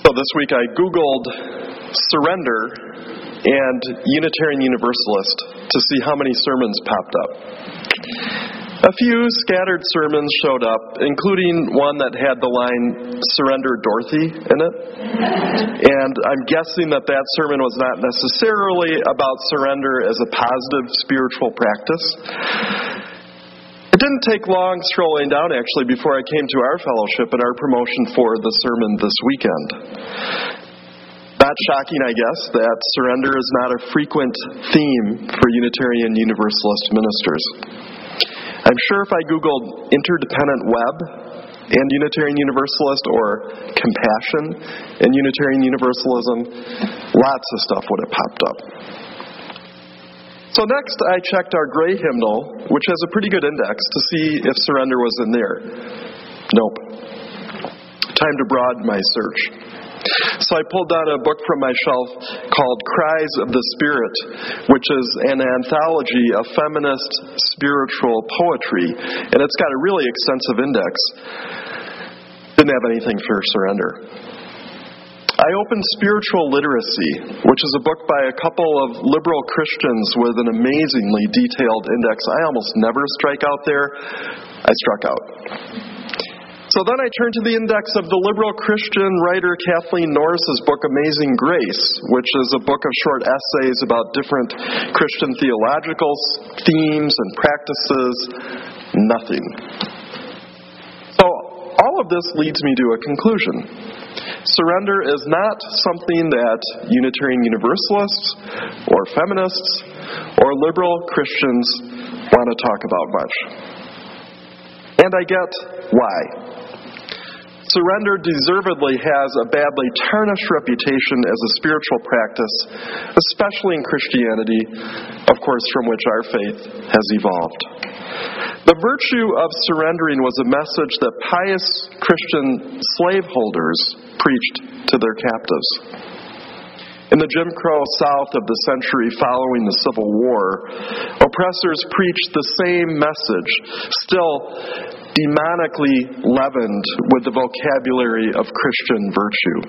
So this week I Googled surrender and Unitarian Universalist to see how many sermons popped up. A few scattered sermons showed up, including one that had the line, "Surrender Dorothy," in it. And I'm guessing that sermon was not necessarily about surrender as a positive spiritual practice. It didn't take long scrolling down, actually, before I came to our fellowship and our promotion for the sermon this weekend. Not shocking, I guess, that surrender is not a frequent theme for Unitarian Universalist ministers. I'm sure if I Googled interdependent web and Unitarian Universalist or compassion and Unitarian Universalism, lots of stuff would have popped up. So next I checked our gray hymnal, which has a pretty good index, to see if surrender was in there. Nope. Time to broaden my search. So I pulled down a book from my shelf called Cries of the Spirit, which is an anthology of feminist spiritual poetry, and it's got a really extensive index. Didn't have anything for surrender. I opened Spiritual Literacy, which is a book by a couple of liberal Christians with an amazingly detailed index. I almost never strike out there. I struck out. So then I turned to the index of the liberal Christian writer Kathleen Norris's book Amazing Grace, which is a book of short essays about different Christian theological themes and practices. Nothing. So all of this leads me to a conclusion. Surrender is not something that Unitarian Universalists or feminists or liberal Christians want to talk about much. And I get why. Surrender deservedly has a badly tarnished reputation as a spiritual practice, especially in Christianity, of course, from which our faith has evolved. The virtue of surrendering was a message that pious Christian slaveholders preached to their captives. In the Jim Crow South of the century following the Civil War, oppressors preached the same message, still demonically leavened with the vocabulary of Christian virtue.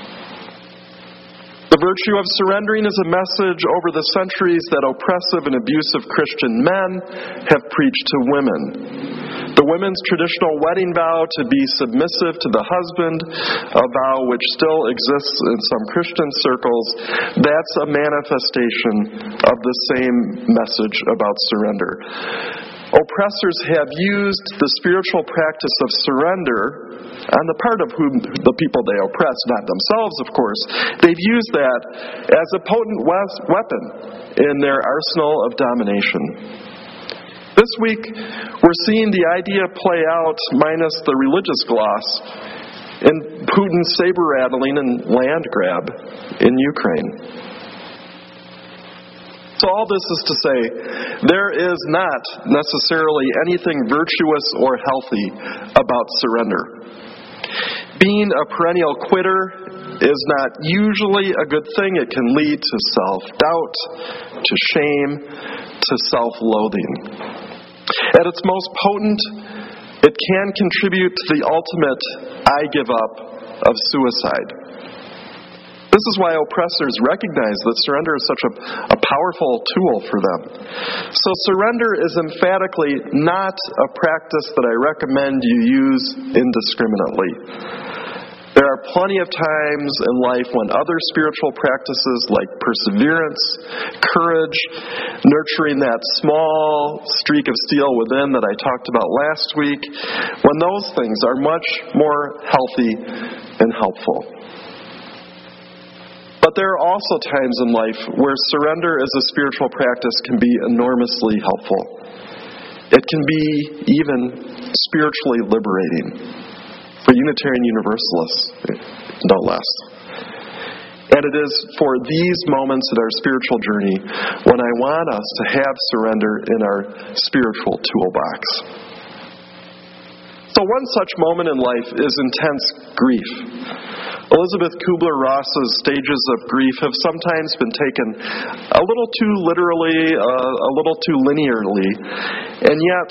The virtue of surrendering is a message over the centuries that oppressive and abusive Christian men have preached to women. The women's traditional wedding vow to be submissive to the husband, a vow which still exists in some Christian circles, that's a manifestation of the same message about surrender. Oppressors have used the spiritual practice of surrender on the part of whom the people they oppress, not themselves, of course. They've used that as a potent weapon in their arsenal of domination. This week, we're seeing the idea play out, minus the religious gloss, in Putin's saber-rattling and land grab in Ukraine. So all this is to say, there is not necessarily anything virtuous or healthy about surrender. Being a perennial quitter is not usually a good thing. It can lead to self-doubt, to shame, to self-loathing. At its most potent, it can contribute to the ultimate I give up of suicide. This is why oppressors recognize that surrender is such a powerful tool for them. So surrender is emphatically not a practice that I recommend you use indiscriminately. There are plenty of times in life when other spiritual practices like perseverance, courage, nurturing that small streak of steel within that I talked about last week, when those things are much more healthy and helpful. But there are also times in life where surrender as a spiritual practice can be enormously helpful. It can be even spiritually liberating. For Unitarian Universalists, no less. And it is for these moments in our spiritual journey when I want us to have surrender in our spiritual toolbox. So one such moment in life is intense grief. Elizabeth Kubler-Ross's stages of grief have sometimes been taken a little too literally, a little too linearly, and yet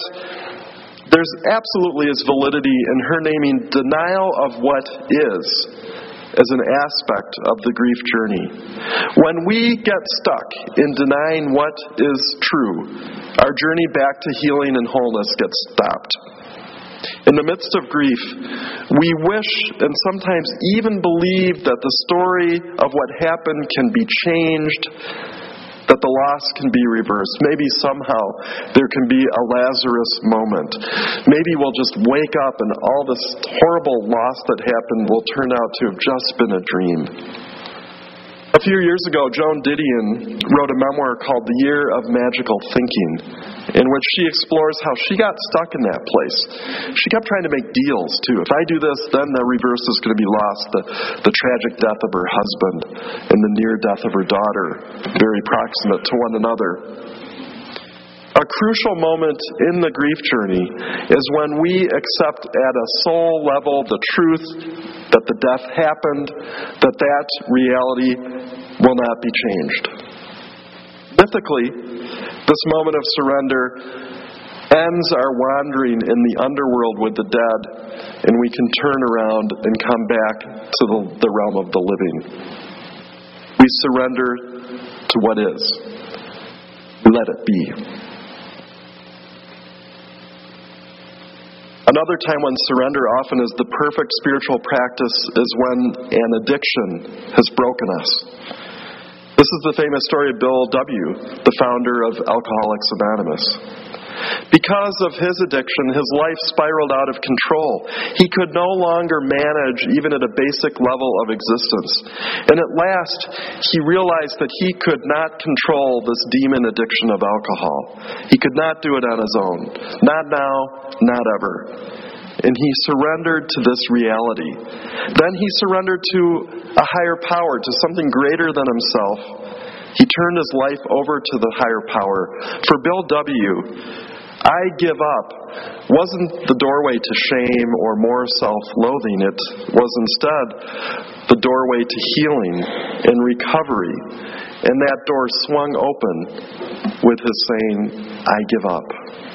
there's absolutely is validity in her naming denial of what is as an aspect of the grief journey. When we get stuck in denying what is true, our journey back to healing and wholeness gets stopped. In the midst of grief, we wish and sometimes even believe that the story of what happened can be changed, that the loss can be reversed. Maybe somehow there can be a Lazarus moment. Maybe we'll just wake up and all this horrible loss that happened will turn out to have just been a dream. A few years ago, Joan Didion wrote a memoir called The Year of Magical Thinking, in which she explores how she got stuck in that place. She kept trying to make deals, too. If I do this, then the reverse is going to be lost. The tragic death of her husband and the near death of her daughter, very proximate to one another. A crucial moment in the grief journey is when we accept at a soul level the truth that the death happened, that reality will not be changed. Mythically, this moment of surrender ends our wandering in the underworld with the dead, and we can turn around and come back to the realm of the living. We surrender to what is. We let it be. Another time when surrender often is the perfect spiritual practice is when an addiction has broken us. This is the famous story of Bill W., the founder of Alcoholics Anonymous. Because of his addiction, his life spiraled out of control. He could no longer manage even at a basic level of existence. And at last, he realized that he could not control this demon addiction of alcohol. He could not do it on his own. Not now, not ever. And he surrendered to this reality. Then he surrendered to a higher power, to something greater than himself. He turned his life over to the higher power. For Bill W., I give up wasn't the doorway to shame or more self-loathing. It was instead the doorway to healing and recovery. And that door swung open with his saying, I give up.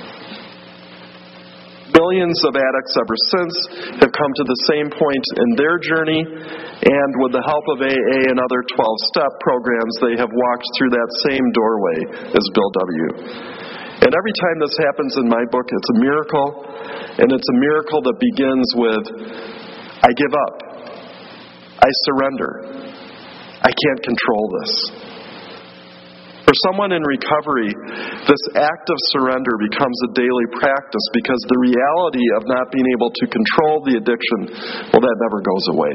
Millions of addicts ever since have come to the same point in their journey, and with the help of AA and other 12-step programs, they have walked through that same doorway as Bill W. And every time this happens in my book, it's a miracle, and it's a miracle that begins with, I give up. I surrender. I can't control this. For someone in recovery, this act of surrender becomes a daily practice because the reality of not being able to control the addiction, well, that never goes away.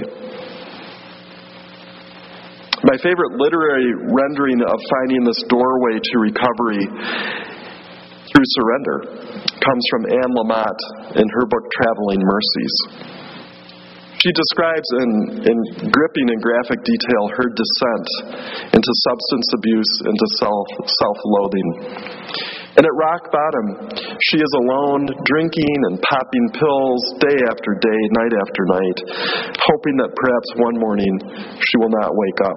My favorite literary rendering of finding this doorway to recovery through surrender comes from Anne Lamott in her book, Traveling Mercies. She describes in gripping and graphic detail her descent into substance abuse, into self-loathing. And at rock bottom, she is alone, drinking and popping pills day after day, night after night, hoping that perhaps one morning she will not wake up.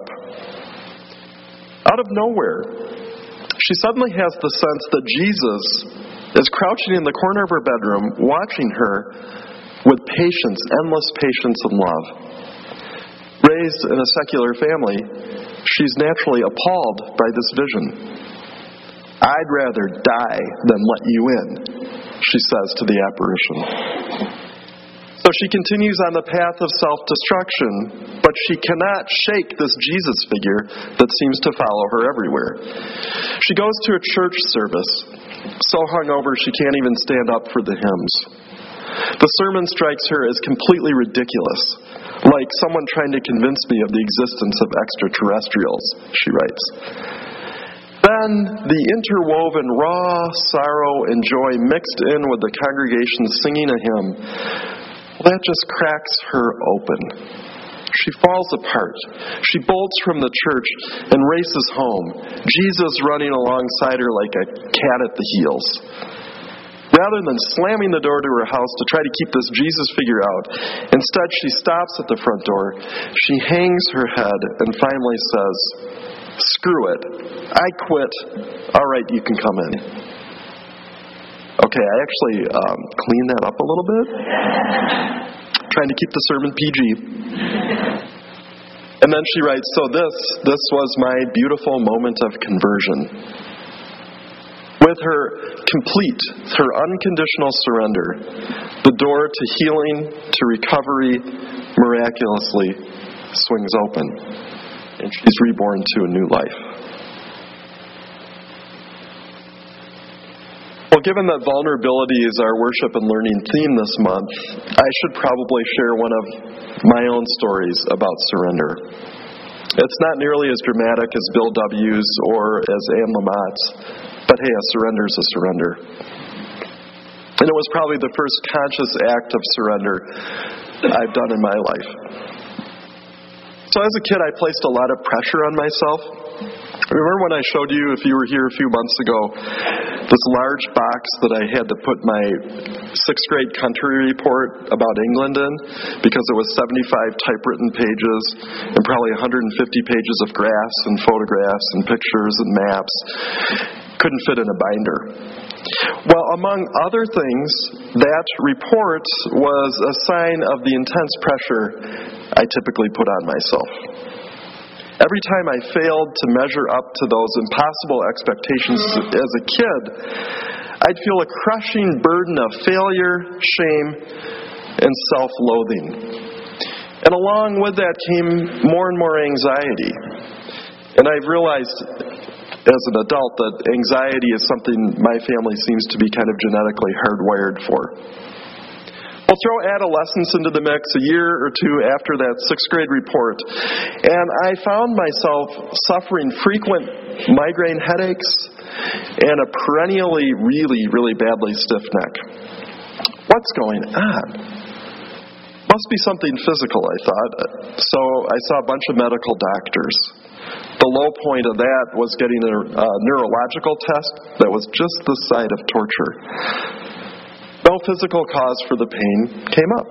Out of nowhere, she suddenly has the sense that Jesus is crouching in the corner of her bedroom, watching her with patience, endless patience and love. Raised in a secular family, she's naturally appalled by this vision. I'd rather die than let you in, she says to the apparition. So she continues on the path of self-destruction, but she cannot shake this Jesus figure that seems to follow her everywhere. She goes to a church service, so hungover she can't even stand up for the hymns. The sermon strikes her as completely ridiculous, like someone trying to convince me of the existence of extraterrestrials, she writes. Then the interwoven raw sorrow and joy mixed in with the congregation singing a hymn, that just cracks her open. She falls apart. She bolts from the church and races home, Jesus running alongside her like a cat at the heels. Rather than slamming the door to her house to try to keep this Jesus figure out, instead she stops at the front door, she hangs her head and finally says, screw it, I quit, all right, you can come in. Okay, I actually cleaned that up a little bit, trying to keep the sermon PG. And then she writes, so this was my beautiful moment of conversion. With her unconditional surrender, the door to healing, to recovery, miraculously swings open, and she's reborn to a new life. Well, given that vulnerability is our worship and learning theme this month, I should probably share one of my own stories about surrender. It's not nearly as dramatic as Bill W.'s or as Anne Lamott's, but hey, a surrender is a surrender. And it was probably the first conscious act of surrender I've done in my life. So as a kid, I placed a lot of pressure on myself. Remember when I showed you, if you were here a few months ago, this large box that I had to put my 6th grade country report about England in, because it was 75 typewritten pages and probably 150 pages of graphs and photographs and pictures and maps. Couldn't fit in a binder. Well, among other things, that report was a sign of the intense pressure I typically put on myself. Every time I failed to measure up to those impossible expectations as a kid, I'd feel a crushing burden of failure, shame, and self-loathing. And along with that came more and more anxiety. And I've realized as an adult that anxiety is something my family seems to be kind of genetically hardwired for. Well, throw adolescence into the mix a year or two after that 6th grade report, and I found myself suffering frequent migraine headaches and a perennially really badly stiff neck. What's going on? Must be something physical, I thought. So I saw a bunch of medical doctors. The low point of that was getting a neurological test that was just the side of torture. No physical cause for the pain came up.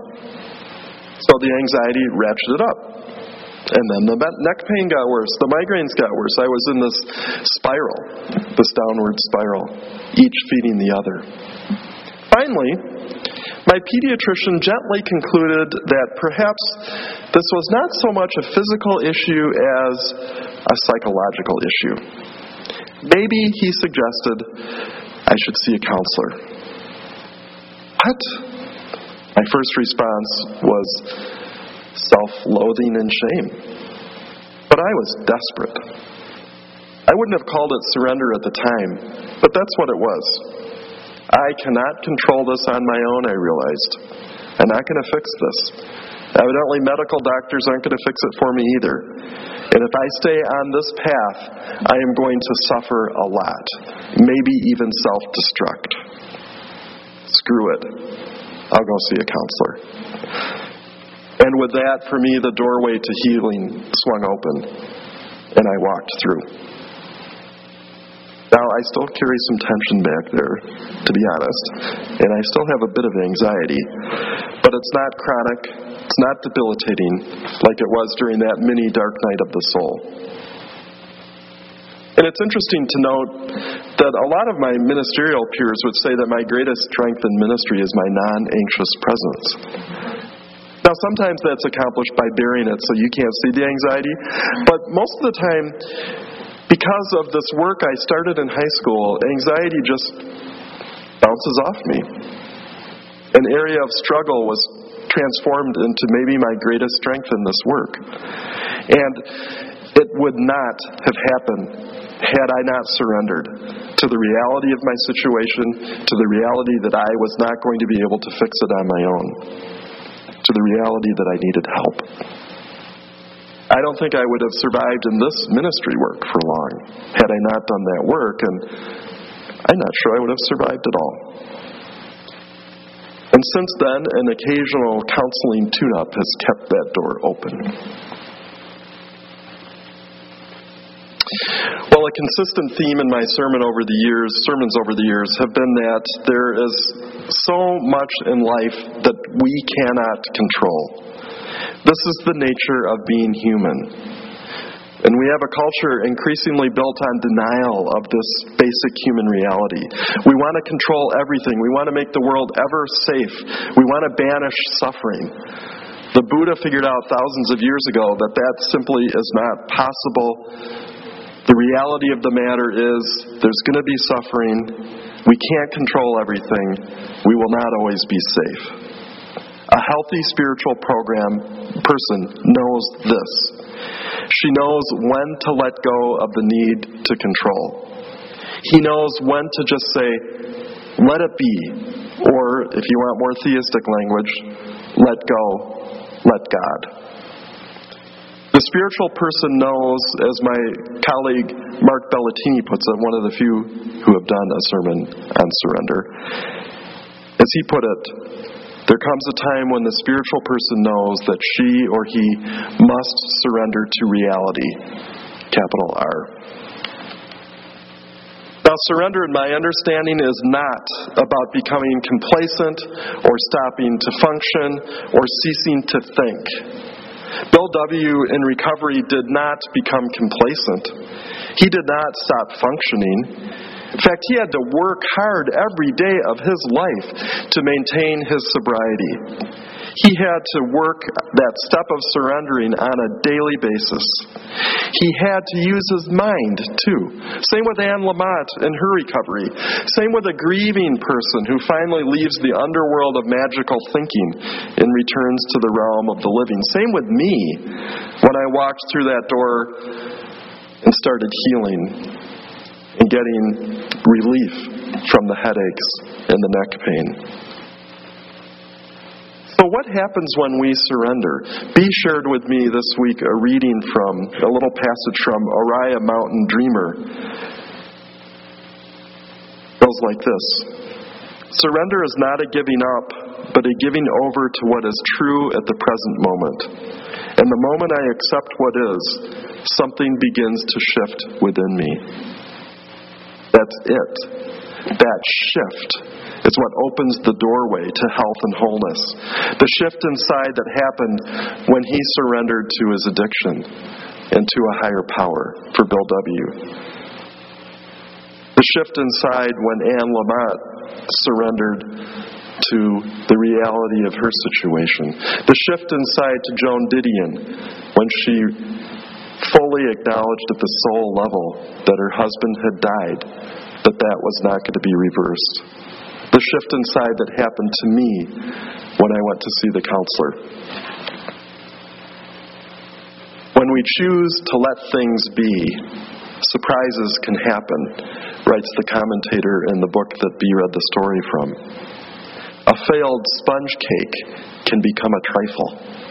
So the anxiety ratcheted up. And then the neck pain got worse. The migraines got worse. I was in this spiral, this downward spiral, each feeding the other. Finally, my pediatrician gently concluded that perhaps this was not so much a physical issue as a psychological issue. Maybe, he suggested, I should see a counselor. What? My first response was self-loathing and shame. But I was desperate. I wouldn't have called it surrender at the time, but that's what it was. I cannot control this on my own, I realized. I'm not going to fix this. Evidently, medical doctors aren't going to fix it for me either. And if I stay on this path, I am going to suffer a lot, maybe even self-destruct. Screw it. I'll go see a counselor. And with that, for me, the doorway to healing swung open, and I walked through. Now, I still carry some tension back there, to be honest, and I still have a bit of anxiety, but it's not chronic, it's not debilitating like it was during that mini dark night of the soul. And it's interesting to note that a lot of my ministerial peers would say that my greatest strength in ministry is my non-anxious presence. Now, sometimes that's accomplished by burying it so you can't see the anxiety, but most of the time, because of this work I started in high school, anxiety just bounces off me. An area of struggle was transformed into maybe my greatest strength in this work. And it would not have happened had I not surrendered to the reality of my situation, to the reality that I was not going to be able to fix it on my own, to the reality that I needed help. I don't think I would have survived in this ministry work for long had I not done that work, and I'm not sure I would have survived at all. And since then, an occasional counseling tune-up has kept that door open. Well, a consistent theme in my sermons over the years have been that there is so much in life that we cannot control. This is the nature of being human. And we have a culture increasingly built on denial of this basic human reality. We want to control everything. We want to make the world ever safe. We want to banish suffering. The Buddha figured out thousands of years ago that that simply is not possible. The reality of the matter is there's going to be suffering. We can't control everything. We will not always be safe. A healthy spiritual person knows this. She knows when to let go of the need to control. He knows when to just say, let it be. Or, if you want more theistic language, let go, let God. The spiritual person knows, as my colleague Mark Bellatini puts it, one of the few who have done a sermon on surrender, as he put it, there comes a time when the spiritual person knows that she or he must surrender to reality, capital R. Now, surrender, in my understanding, is not about becoming complacent or stopping to function or ceasing to think. Bill W. in recovery did not become complacent. He did not stop functioning. In fact, he had to work hard every day of his life to maintain his sobriety. He had to work that step of surrendering on a daily basis. He had to use his mind, too. Same with Anne Lamott in her recovery. Same with a grieving person who finally leaves the underworld of magical thinking and returns to the realm of the living. Same with me when I walked through that door and started healing and getting relief from the headaches and the neck pain. So what happens when we surrender? Bea shared with me this week a reading from, a little passage from Oriah Mountain Dreamer. It goes like this. Surrender is not a giving up, but a giving over to what is true at the present moment. And the moment I accept what is, something begins to shift within me. That's it. That shift is what opens the doorway to health and wholeness. The shift inside that happened when he surrendered to his addiction and to a higher power for Bill W. The shift inside when Anne Lamott surrendered to the reality of her situation. The shift inside to Joan Didion when she fully acknowledged at the soul level that her husband had died, that was not going to be reversed. The shift inside that happened to me when I went to see the counselor. When we choose to let things be, surprises can happen, writes the commentator in the book that Bea read the story from. A failed sponge cake can become a trifle.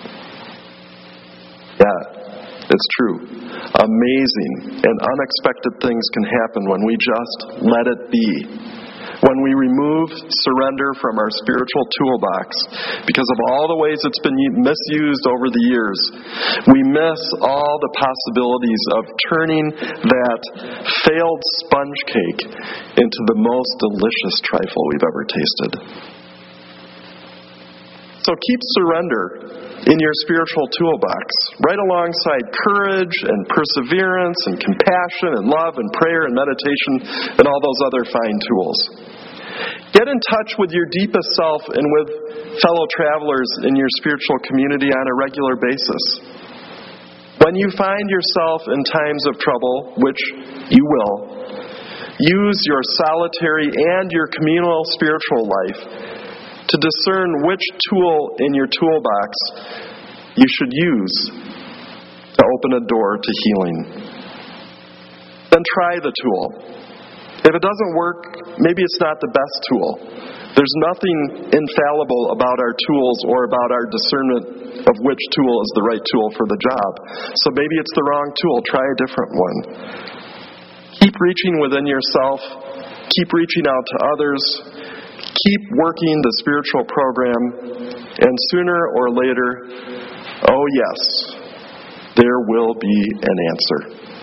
Yeah, it's true. Amazing and unexpected things can happen when we just let it be. When we remove surrender from our spiritual toolbox because of all the ways it's been misused over the years, we miss all the possibilities of turning that failed sponge cake into the most delicious trifle we've ever tasted. So keep surrender in your spiritual toolbox, right alongside courage and perseverance and compassion and love and prayer and meditation and all those other fine tools. Get in touch with your deepest self and with fellow travelers in your spiritual community on a regular basis. When you find yourself in times of trouble, which you will, use your solitary and your communal spiritual life to discern which tool in your toolbox you should use to open a door to healing. Then try the tool. If it doesn't work, maybe it's not the best tool. There's nothing infallible about our tools or about our discernment of which tool is the right tool for the job. So maybe it's the wrong tool. Try a different one. Keep reaching within yourself. Keep reaching out to others. Keep working the spiritual program. And sooner or later, oh yes, there will be an answer.